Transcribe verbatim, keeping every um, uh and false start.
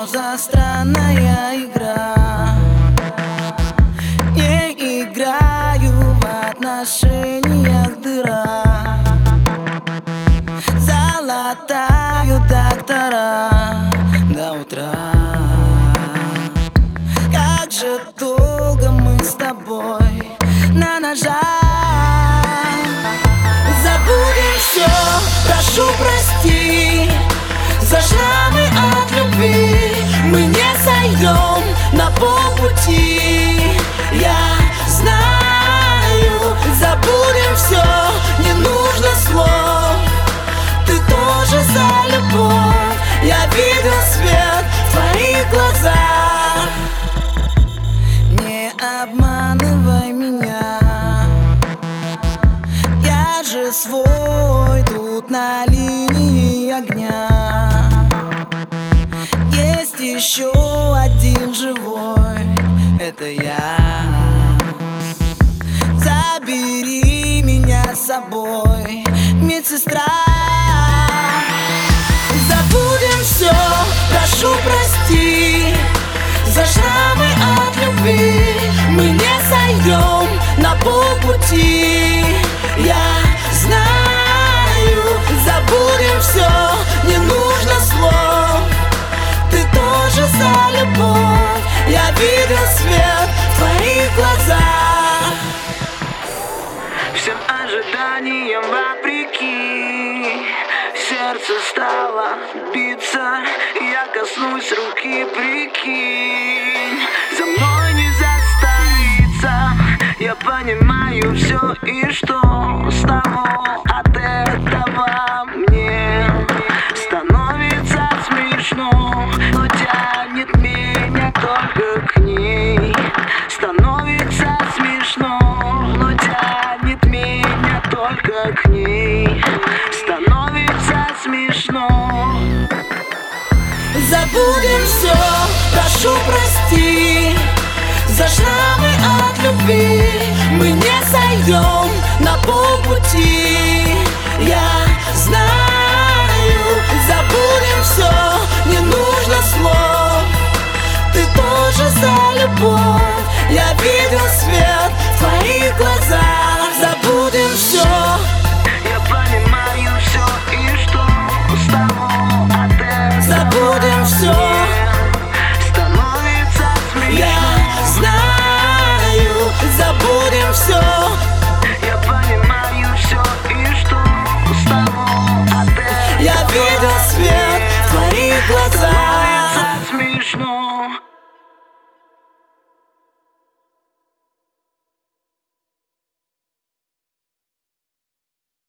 Что за странная игра? Не играю в отношениях, дыра. Залатаю доктора до утра. Как же долго мы с тобой на ножах. Забудем все, прошу прости за шрамы от любви. Мы не сойдем на полпути. Я знаю, забудем все, не нужно слов. Ты тоже за любовь. Я видел свет в твоих глазах. Не обманывай меня, я же свой тут на линии огня. Есть еще один живой, это я. Забери меня с собой, медсестра. Забудем все, прошу прости за шрамы от любви. Мы не сойдем на полпути. Я знаю, забудем все, не нужно слов. Ты тоже за любовь. Я видел свет в твоих глазах. Всем ожиданиям вопреки сердце стало биться. Я коснусь руки, прикинь, за мной не застоится. Я понимаю все, и что с того от этого мне становится смешно, но тянет меня только к ней. Становится смешно, но тянет меня только к ней. Становится смешно. Забудем все, прошу прости за шрамы от любви. Мы не сойдем на полпути. Я знаю, забудем все, не нужно слов. Ты тоже за любовь. Я видел свет в твоих глазах.